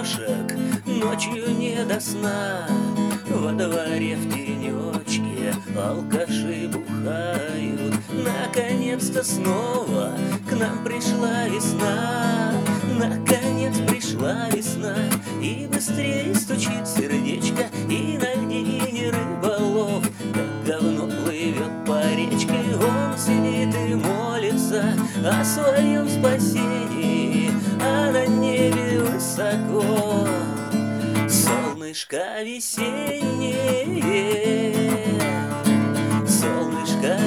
окошек, ночью не до сна. Во дворе в тенечке алкаши бухают. Наконец-то снова к нам пришла весна. Наконец пришла весна, и быстрее стучит сердечко, и на льдине рыболов, как говно плывет по речке. Он сидит и молится о своем спасении, а на небе высоко солнышко весеннее, солнышко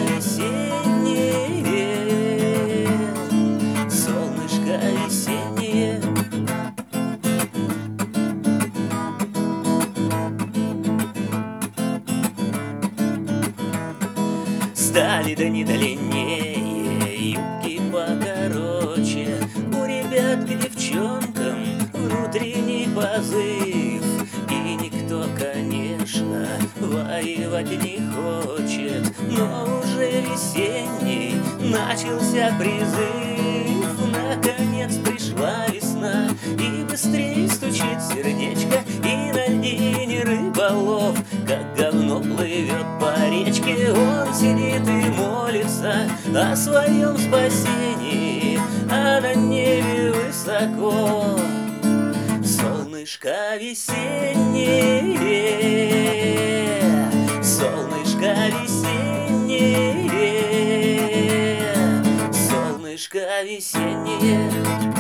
весеннее, солнышко весеннее. Стали да не длиннее, юбки покороче, у ребят к девчонкам внутренний позыв. И никто, конечно, воевать не хочет, но уже весенний начался призыв. Наконец пришла весна, и быстрее стучит сердечко, и на льдине рыболов, как говно плывет по речке. Он сидит и молится о своем спасении, а на небе высоко солнышко весеннее, солнышко весеннее, солнышко весеннее.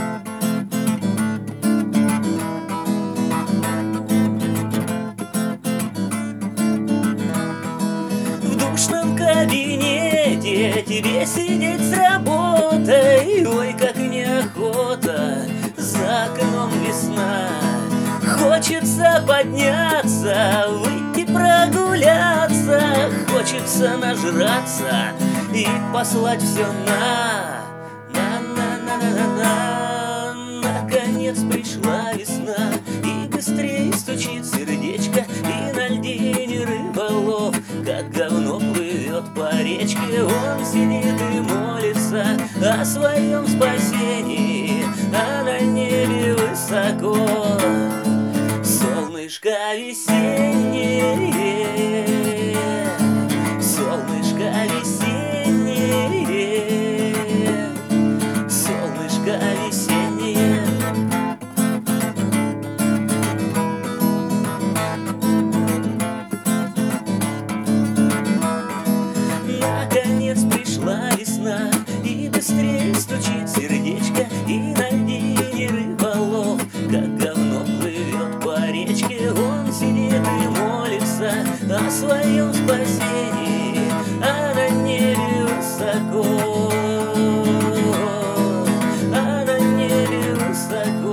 В душном кабинете тебе сидеть с работой, ой, как неохота, за окном весна. Хочется подняться, выйти прогуляться, хочется нажраться и послать все на. Наконец пришла весна, и быстрее стучит сердечко, и на льдине рыболов, как говно плывет по речке. Он сидит и молится о своем спасении, а на небе высоко солнышко весеннее, солнышко весеннее, солнышко весеннее. Наконец пришла весна, и быстрее стучит сердечко, и на льдине рыболов, как говно плывет по речке. Он сидит и молится о своем спасении, а на небе высоко, а на небе высоко,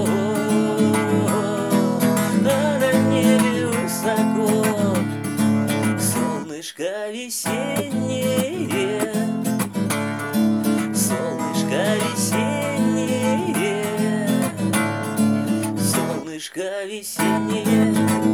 а на небе высоко солнышко весеннее, солнышко весеннее, солнышко весеннее.